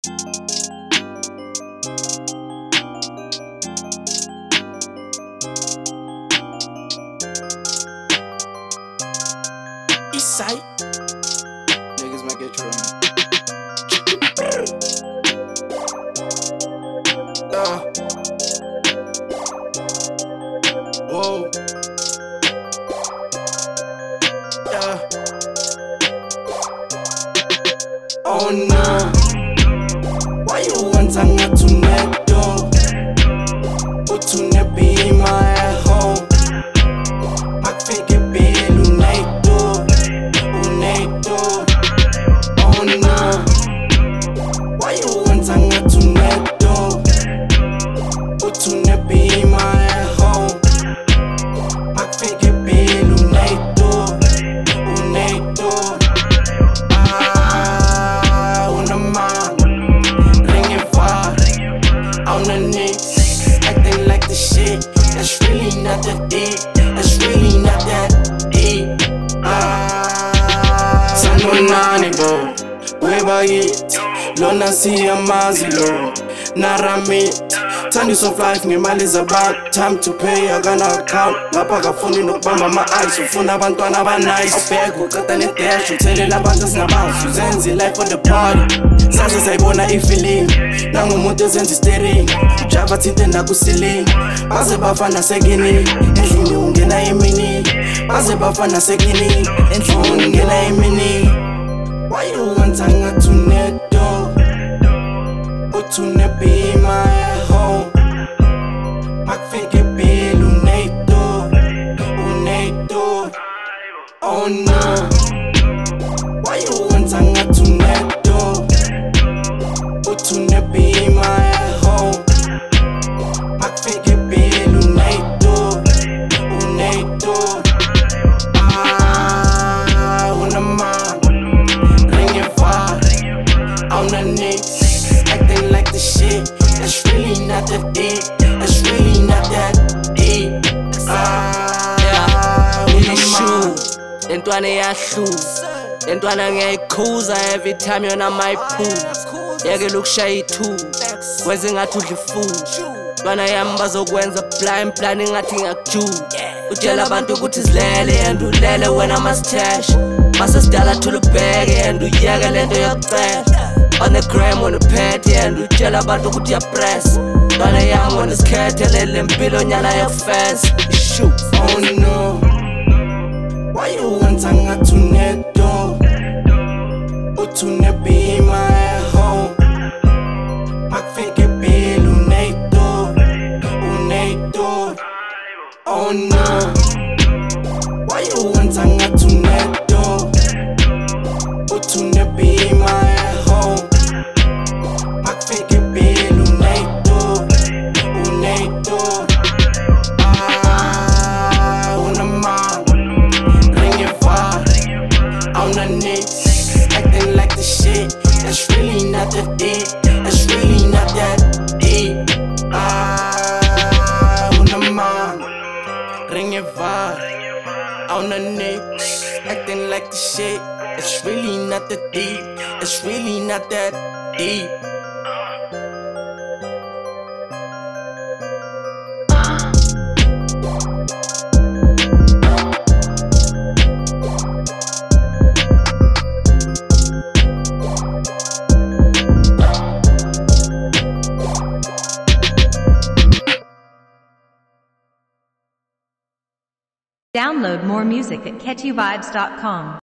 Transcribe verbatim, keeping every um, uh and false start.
Eastside niggas might get you uh. Whoa. Yeah. Oh no. Why you want to not to net though? But to not be my home. I think it be Lunato, Lunato. Oh no. Why you want to not to net though? But to not be my home. I think it be Lunato, Lunato. Ah, una man, ring it far. On the Knicks, acting like the shit. That's really not that deep. That's really not that deep. Ah, sanonani bo, weba it. Lona si amazi lo, naramit. Tandis of life ngemali is about time to pay. I gonna account. Ngapha kafuni nokubamba ama eyes. Ufuna abantwana aba nice. Ubheka uqeda ne dash. Uthelela abantu esingabazi. Uzenza life for the party. Saze sayibona ifeeling. Nangumuntu ezenza steering. Ujava thinte nakuceiling. Baze bafana sekini. Endlini ungena emini. Baze bafana sekini. Endlini ungena emini. Why you want to net though? But to net be my home. I think it be Lunato, Lunato. Oh no. Why you want to net though? But to net be my home. I think it be Lunato, Lunato. Ah, una man, ring it far. On the Knicks, acting like the shit. That's really not that deep. That's really not that deep. Ah, yeah. In the shoe, lentwana iyahluza. Lentwana ngiyayikhuza every time yona mayiphuza. Yeke lokushaya ithu, kwenze ngathi udla ifuthi. Ntwana yami bazokwenza blind plan ngathi ngiyakujuka. Utshela abantu ukuthi silele and ulele wena masitash. Masesidala thula ubheke and uyeke lento yokucela. On the gram on the pad and utshela abantu ukuthi uyapress. Ntwana yami wena sikhethelele impilo nyana yefence. Shoot. Oh no. Why you want to net though? But to net be my home. I think it be Lunato, Lunato. Oh no. Why you want to net though? But to net be my home. I think it be Lunato, Lunato. Ah, una man, ring it far. On the Knicks, acting like the shit. That's really not that deep. That's really not that deep. Ah, una man, ring it far. On the Knicks, acting like the shit. It's really not that deep. It's really not that deep. Download more music at catchy vibes dot com.